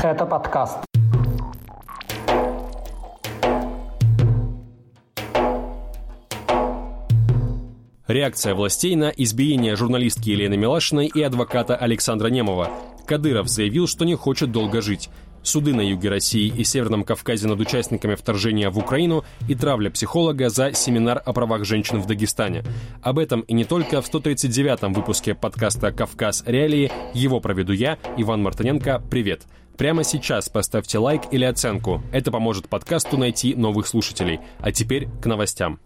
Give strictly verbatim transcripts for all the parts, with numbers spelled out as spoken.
Это подкаст. Реакция властей на избиение журналистки Елены Милашиной и адвоката Александра Немова. Кадыров заявил, что не хочет долго жить. Суды на юге России и Северном Кавказе над участниками вторжения в Украину и травля психолога за семинар о правах женщин в Дагестане. Об этом и не только в сто тридцать девятом выпуске подкаста «Кавказ. Реалии». Его проведу я, Иван Мартыненко. Привет! Прямо сейчас поставьте лайк или оценку. Это поможет подкасту найти новых слушателей. А теперь к новостям.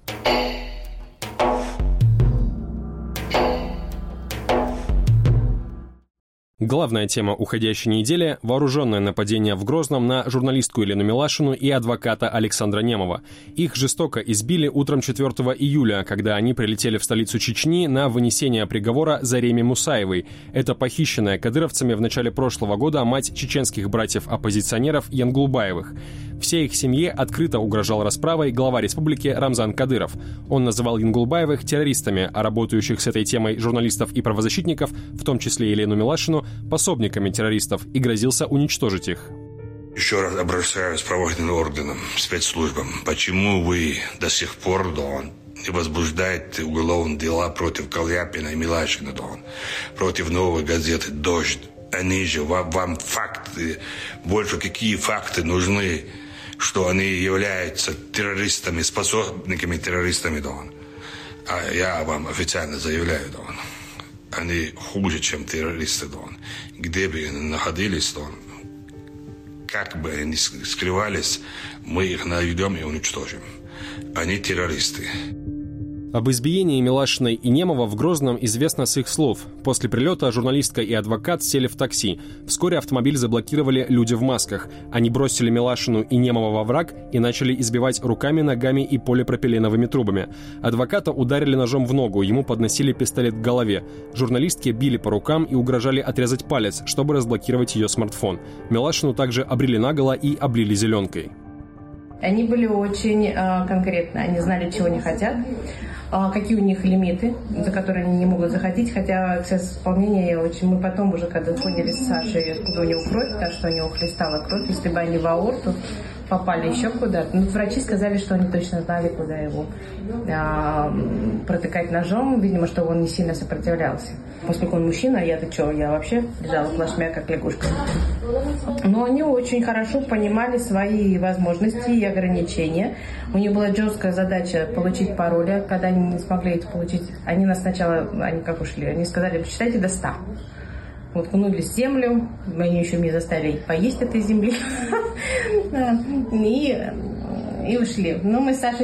Главная тема уходящей недели – вооруженное нападение в Грозном на журналистку Елену Милашину и адвоката Александра Немова. Их жестоко избили утром четвёртого июля, когда они прилетели в столицу Чечни на вынесение приговора Зареме Мусаевой. Это похищенная кадыровцами в начале прошлого года мать чеченских братьев-оппозиционеров Янгулбаевых. Всей их семье открыто угрожал расправой глава республики Рамзан Кадыров. Он называл Янгулбаевых террористами, а работающих с этой темой журналистов и правозащитников, в том числе Елену Милашину, пособниками террористов, и грозился уничтожить их. Еще раз обращаюсь к правоохранительным органам, спецслужбам. Почему вы до сих пор, Дон, не возбуждаете уголовные дела против Каляпина и Милашина, Дон, против новой газеты «Дождь»? Они же вам, вам факты, больше какие факты нужны, что они являются террористами, способниками террористами, Дон. А я вам официально заявляю, Дон, они хуже, чем террористы, Дон. Где бы они находились, Дон, как бы они скрывались, мы их найдем и уничтожим. Они террористы. Об избиении Милашиной и Немова в Грозном известно с их слов. После прилета журналистка и адвокат сели в такси. Вскоре автомобиль заблокировали люди в масках. Они бросили Милашину и Немова во враг и начали избивать руками, ногами и полипропиленовыми трубами. Адвоката ударили ножом в ногу, ему подносили пистолет к голове. Журналистки били по рукам и угрожали отрезать палец, чтобы разблокировать ее смартфон. Милашину также обрели наголо и облили зеленкой. Они были очень э, конкретны, они знали, чего не хотят, э, какие у них лимиты, за которые они не могут заходить, хотя процесс исполнения я очень... Мы потом уже, когда поняли с Сашей, откуда у него кровь, так что у него хлестала кровь, если бы они в аорту попали еще куда-то. Ну, врачи сказали, что они точно знали, куда его а, протыкать ножом, видимо, чтобы он не сильно сопротивлялся. Поскольку он мужчина, я-то что, я вообще лежала плашмя, как лягушка. Но они очень хорошо понимали свои возможности и ограничения. У них была жесткая задача получить пароли. Когда они не смогли их получить, они нас сначала, они как ушли, они сказали, посчитайте до ста. Уткнули в землю, они еще меня заставили поесть этой земли, и, и ушли. Но мы с Сашей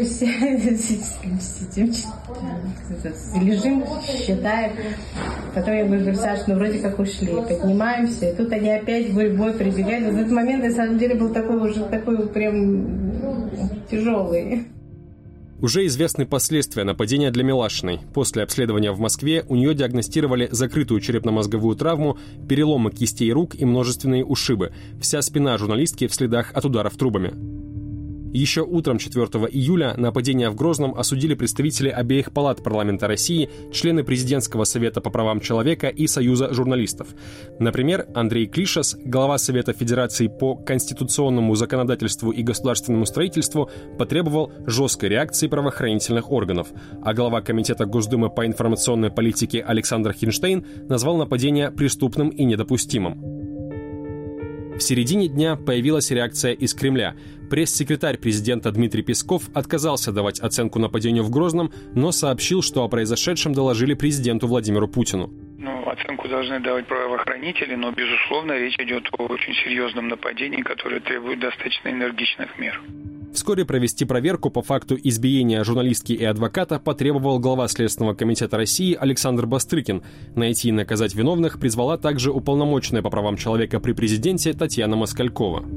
лежим, считаем. Потом я говорю, Саш, ну вроде как ушли, поднимаемся. И тут они опять в бой прибегали. В этот момент, на самом деле, был такой уже такой прям тяжелый. Уже известны последствия нападения для Милашиной. После обследования в Москве у нее диагностировали закрытую черепно-мозговую травму, переломы кистей рук и множественные ушибы. Вся спина журналистки в следах от ударов трубами. Еще утром четвёртого июля нападение в Грозном осудили представители обеих палат парламента России, члены Президентского совета по правам человека и Союза журналистов. Например, Андрей Клишас, глава Совета Федерации по конституционному законодательству и государственному строительству, потребовал жесткой реакции правоохранительных органов, а глава Комитета Госдумы по информационной политике Александр Хинштейн назвал нападение преступным и недопустимым. В середине дня появилась реакция из Кремля. Пресс-секретарь президента Дмитрий Песков отказался давать оценку нападению в Грозном, но сообщил, что о произошедшем доложили президенту Владимиру Путину. Ну, оценку должны давать правоохранители, но, безусловно, речь идет о очень серьезном нападении, которое требует достаточно энергичных мер. Вскоре провести проверку по факту избиения журналистки и адвоката потребовал глава Следственного комитета России Александр Бастрыкин. Найти и наказать виновных призвала также уполномоченная по правам человека при президенте Татьяна Москалькова.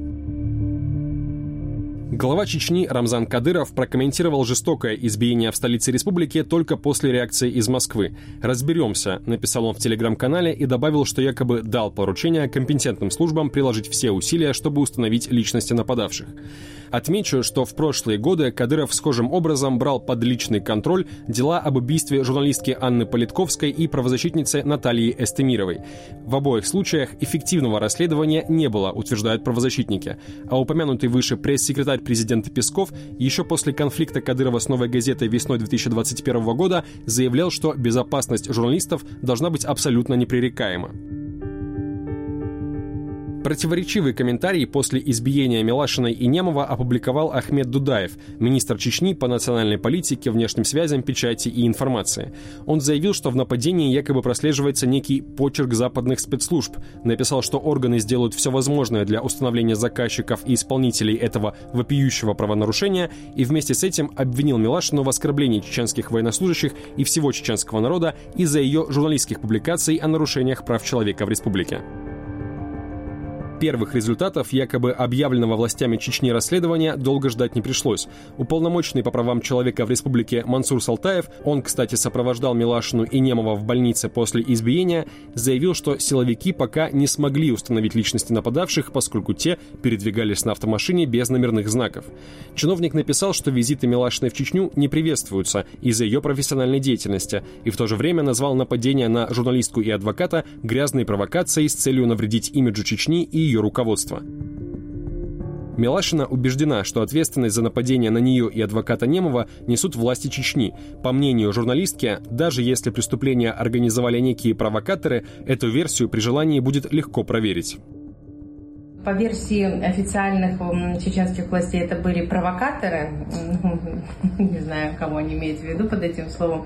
Глава Чечни Рамзан Кадыров прокомментировал жестокое избиение в столице республики только после реакции из Москвы. «Разберемся», — написал он в телеграм-канале и добавил, что якобы дал поручение компетентным службам приложить все усилия, чтобы установить личности нападавших. Отмечу, что в прошлые годы Кадыров схожим образом брал под личный контроль дела об убийстве журналистки Анны Политковской и правозащитницы Натальи Эстемировой. В обоих случаях эффективного расследования не было, утверждают правозащитники. А упомянутый выше пресс-секретарь президента Песков еще после конфликта Кадырова с «Новой газетой» весной две тысячи двадцать первого года заявлял, что безопасность журналистов должна быть абсолютно непререкаема. Противоречивый комментарий после избиения Милашиной и Немова опубликовал Ахмед Дудаев, министр Чечни по национальной политике, внешним связям, печати и информации. Он заявил, что в нападении якобы прослеживается некий почерк западных спецслужб. Написал, что органы сделают все возможное для установления заказчиков и исполнителей этого вопиющего правонарушения, и вместе с этим обвинил Милашину в оскорблении чеченских военнослужащих и всего чеченского народа из-за ее журналистских публикаций о нарушениях прав человека в республике. Первых результатов якобы объявленного властями Чечни расследования долго ждать не пришлось. Уполномоченный по правам человека в республике Мансур Салтаев, он, кстати, сопровождал Милашину и Немова в больнице после избиения, заявил, что силовики пока не смогли установить личности нападавших, поскольку те передвигались на автомашине без номерных знаков. Чиновник написал, что визиты Милашиной в Чечню не приветствуются из-за ее профессиональной деятельности, и в то же время назвал нападение на журналистку и адвоката грязной провокацией с целью навредить имиджу Чечни и ее руководство. Милашина убеждена, что ответственность за нападение на нее и адвоката Немова несут власти Чечни. По мнению журналистки, даже если преступление организовали некие провокаторы, эту версию при желании будет легко проверить. По версии официальных чеченских властей это были провокаторы. Не знаю, кого они имеют в виду под этим словом.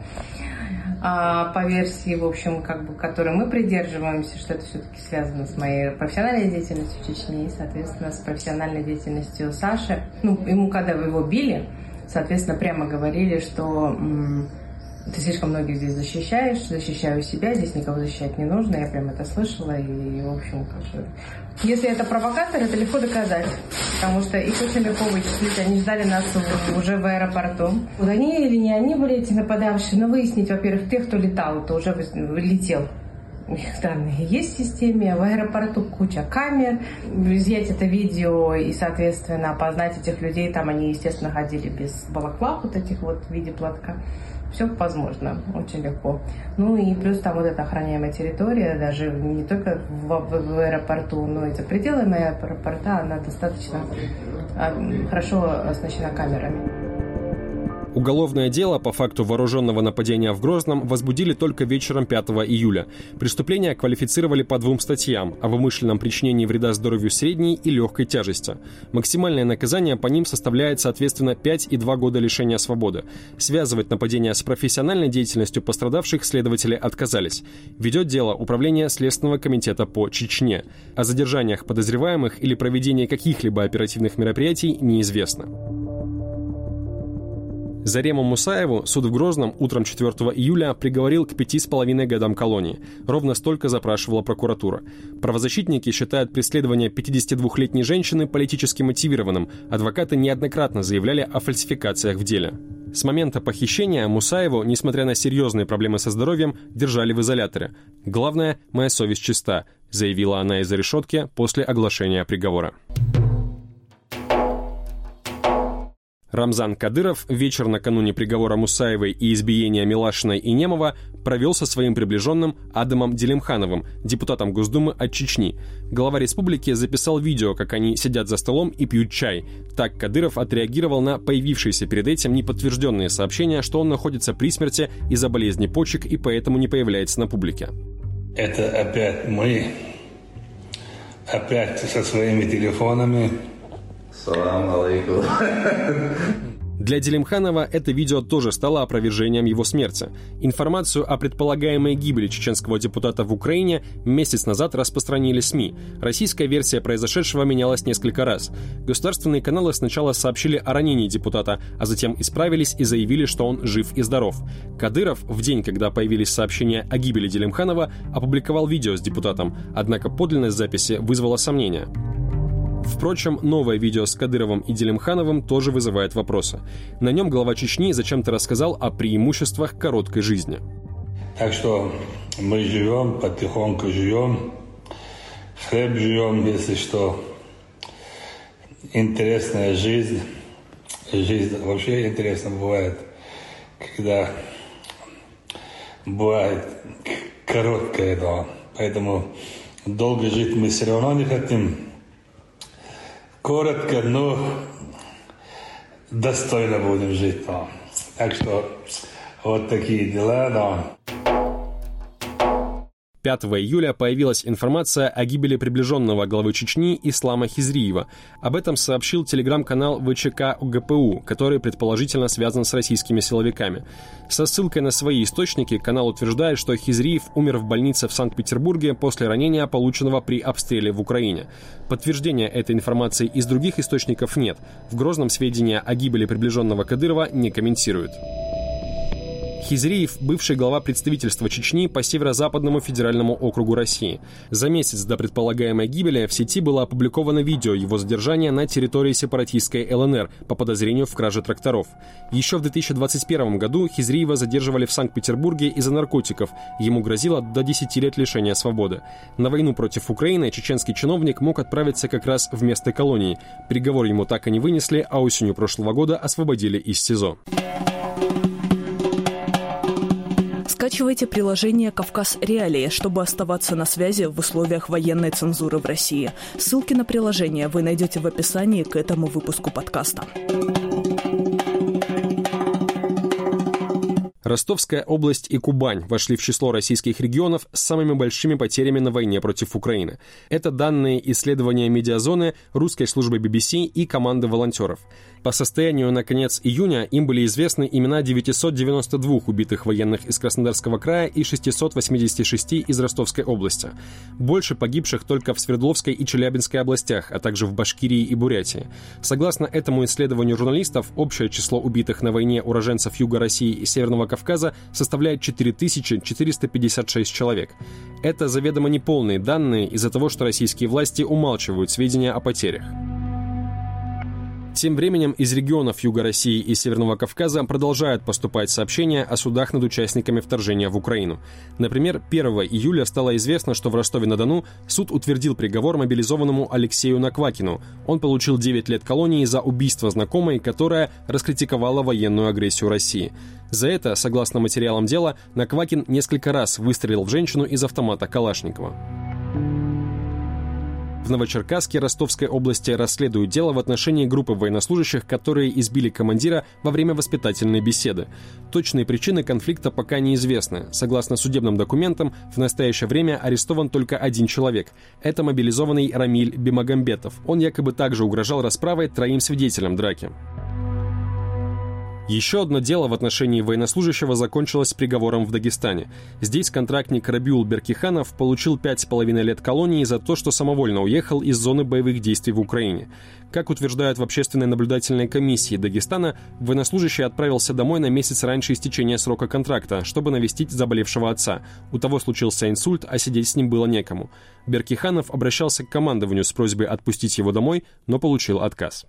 А по версии, в общем, как бы, которой мы придерживаемся, что это все-таки связано с моей профессиональной деятельностью в Чечне и, соответственно, с профессиональной деятельностью Саши. Ну, ему, когда вы его били, соответственно, прямо говорили, что м- ты слишком многих здесь защищаешь, защищаю себя, здесь никого защищать не нужно. Я прям это слышала, и, в общем, как бы... Если это провокатор, это легко доказать, потому что их очень легко вычислить. Они ждали нас уже в аэропорту. Они или не они были эти нападавшие, но выяснить, во-первых, тех, кто летал, то уже летел. Их данные есть в системе, в аэропорту куча камер, изъять это видео и, соответственно, опознать этих людей. Там они, естественно, ходили без балаклав вот этих вот в виде платка. Все возможно, очень легко. Ну и плюс там вот эта охраняемая территория, даже не только в, в, в аэропорту, но и за пределами аэропорта, она достаточно а, хорошо оснащена камерами. Уголовное дело по факту вооруженного нападения в Грозном возбудили только вечером пятого июля. Преступления квалифицировали по двум статьям – о вымышленном причинении вреда здоровью средней и легкой тяжести. Максимальное наказание по ним составляет, соответственно, пять и два года лишения свободы. Связывать нападение с профессиональной деятельностью пострадавших следователи отказались. Ведет дело Управление Следственного комитета по Чечне. О задержаниях подозреваемых или проведении каких-либо оперативных мероприятий неизвестно. Зарему Мусаеву суд в Грозном утром четвёртого июля приговорил к пяти с половиной годам колонии. Ровно столько запрашивала прокуратура. Правозащитники считают преследование пятидесятидвухлетней женщины политически мотивированным. Адвокаты неоднократно заявляли о фальсификациях в деле. С момента похищения Мусаеву, несмотря на серьезные проблемы со здоровьем, держали в изоляторе. «Главное, моя совесть чиста», заявила она из-за решетки после оглашения приговора. Рамзан Кадыров вечер накануне приговора Мусаевой и избиения Милашиной и Немова провел со своим приближенным Адамом Делимхановым, депутатом Госдумы от Чечни. Глава республики записал видео, как они сидят за столом и пьют чай. Так Кадыров отреагировал на появившиеся перед этим неподтвержденные сообщения, что он находится при смерти из-за болезни почек и поэтому не появляется на публике. Это опять мы, опять со своими телефонами. Салам алейкум. Для Делимханова это видео тоже стало опровержением его смерти. Информацию о предполагаемой гибели чеченского депутата в Украине месяц назад распространили СМИ. Российская версия произошедшего менялась несколько раз. Государственные каналы сначала сообщили о ранении депутата, а затем исправились и заявили, что он жив и здоров. Кадыров в день, когда появились сообщения о гибели Делимханова, опубликовал видео с депутатом, однако подлинность записи вызвала сомнения. Впрочем, новое видео с Кадыровым и Делимхановым тоже вызывает вопросы. На нем глава Чечни зачем-то рассказал о преимуществах короткой жизни. Так что мы живем, потихоньку живем, хлеб живем, если что. интересная жизнь. Жизнь вообще интересно бывает, когда бывает короткая, да. Поэтому долго жить мы все равно не хотим. Коротко, но достойно будем жить, да. Так что вот такие дела, да. пятого июля появилась информация о гибели приближенного главы Чечни Ислама Хизриева. Об этом сообщил телеграм-канал ВЧК ГПУ, который предположительно связан с российскими силовиками. Со ссылкой на свои источники канал утверждает, что Хизриев умер в больнице в Санкт-Петербурге после ранения, полученного при обстреле в Украине. Подтверждения этой информации из других источников нет. В Грозном сведения о гибели приближенного Кадырова не комментируют. Хизриев – бывший глава представительства Чечни по Северо-Западному федеральному округу России. За месяц до предполагаемой гибели в сети было опубликовано видео его задержания на территории сепаратистской ЛНР по подозрению в краже тракторов. Еще в две тысячи двадцать первом году Хизриева задерживали в Санкт-Петербурге из-за наркотиков. Ему грозило до десяти лет лишения свободы. На войну против Украины чеченский чиновник мог отправиться как раз в место колонии. Приговор ему так и не вынесли, а осенью прошлого года освободили из СИЗО. Скачивайте приложение «Кавказ Реалии», чтобы оставаться на связи в условиях военной цензуры в России. Ссылки на приложение вы найдете в описании к этому выпуску подкаста. Ростовская область и Кубань вошли в число российских регионов с самыми большими потерями на войне против Украины. Это данные исследования медиазоны, русской службы би би си и команды волонтеров. По состоянию на конец июня им были известны имена девятисот девяноста двух убитых военных из Краснодарского края и шестисот восьмидесяти шести из Ростовской области. Больше погибших только в Свердловской и Челябинской областях, а также в Башкирии и Бурятии. Согласно этому исследованию журналистов, общее число убитых на войне уроженцев Юга России и Северного Кавказа составляет четыре тысячи четыреста пятьдесят шесть человек. Это заведомо неполные данные из-за того, что российские власти умалчивают сведения о потерях. Тем временем из регионов Юга России и Северного Кавказа продолжают поступать сообщения о судах над участниками вторжения в Украину. Например, первого июля стало известно, что в Ростове-на-Дону суд утвердил приговор мобилизованному Алексею Наквакину. Он получил девять лет колонии за убийство знакомой, которая раскритиковала военную агрессию России. За это, согласно материалам дела, Наквакин несколько раз выстрелил в женщину из автомата Калашникова. В Новочеркасске Ростовской области расследуют дело в отношении группы военнослужащих, которые избили командира во время воспитательной беседы. Точные причины конфликта пока неизвестны. Согласно судебным документам, в настоящее время арестован только один человек. Это мобилизованный Рамиль Бимагамбетов. Он якобы также угрожал расправой троим свидетелям драки. Еще одно дело в отношении военнослужащего закончилось приговором в Дагестане. Здесь контрактник Рабиул Беркиханов получил пять с половиной лет колонии за то, что самовольно уехал из зоны боевых действий в Украине. Как утверждают в общественной наблюдательной комиссии Дагестана, военнослужащий отправился домой на месяц раньше истечения срока контракта, чтобы навестить заболевшего отца. У того случился инсульт, а сидеть с ним было некому. Беркиханов обращался к командованию с просьбой отпустить его домой, но получил отказ.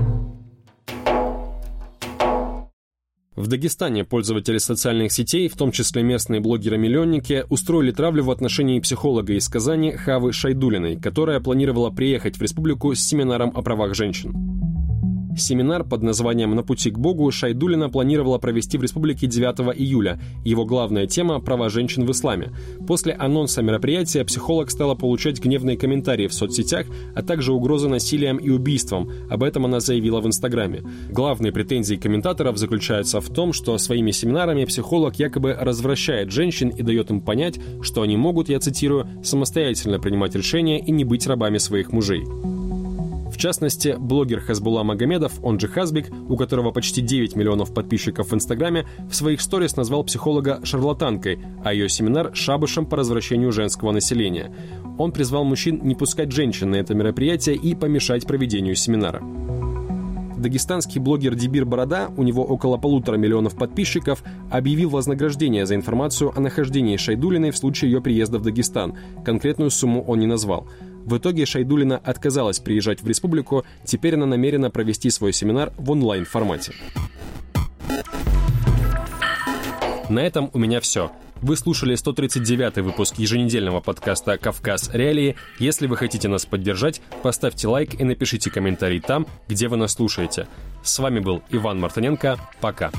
В Дагестане пользователи социальных сетей, в том числе местные блогеры-миллионники, устроили травлю в отношении психолога из Казани Хавы Шайдулиной, которая планировала приехать в республику с семинаром о правах женщин. Семинар под названием «На пути к Богу» Шайдулина планировала провести в республике девятого июля. Его главная тема – права женщин в исламе. После анонса мероприятия психолог стала получать гневные комментарии в соцсетях, а также угрозы насилием и убийством. Об этом она заявила в Инстаграме. Главные претензии комментаторов заключаются в том, что своими семинарами психолог якобы развращает женщин и дает им понять, что они могут, я цитирую, самостоятельно принимать решения и не быть рабами своих мужей. В частности, блогер Хазбулла Магомедов, он же Хазбик, у которого почти девять миллионов подписчиков в Инстаграме, в своих сторис назвал психолога шарлатанкой, а ее семинар – шабашем по развращению женского населения. Он призвал мужчин не пускать женщин на это мероприятие и помешать проведению семинара. Дагестанский блогер Дибир Борода, у него около полутора миллионов подписчиков, объявил вознаграждение за информацию о нахождении Шайдулиной в случае ее приезда в Дагестан. Конкретную сумму он не назвал. В итоге Шайдулина отказалась приезжать в республику, теперь она намерена провести свой семинар в онлайн-формате. На этом у меня все. Вы слушали сто тридцать девятый выпуск еженедельного подкаста «Кавказ. Реалии». Если вы хотите нас поддержать, поставьте лайк и напишите комментарий там, где вы нас слушаете. С вами был Иван Мартыненко. Пока.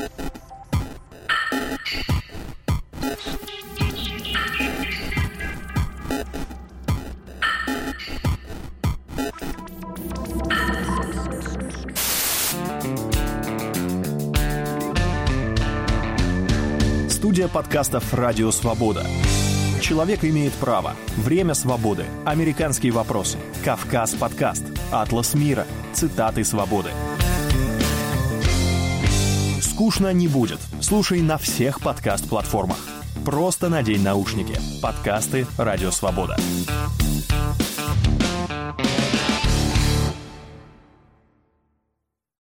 Студия подкастов «Радио Свобода». Человек имеет право. Время свободы. Американские вопросы. Кавказ подкаст. Атлас мира. Цитаты свободы. Скучно не будет. Слушай на всех подкаст-платформах. Просто надень наушники. Подкасты «Радио Свобода».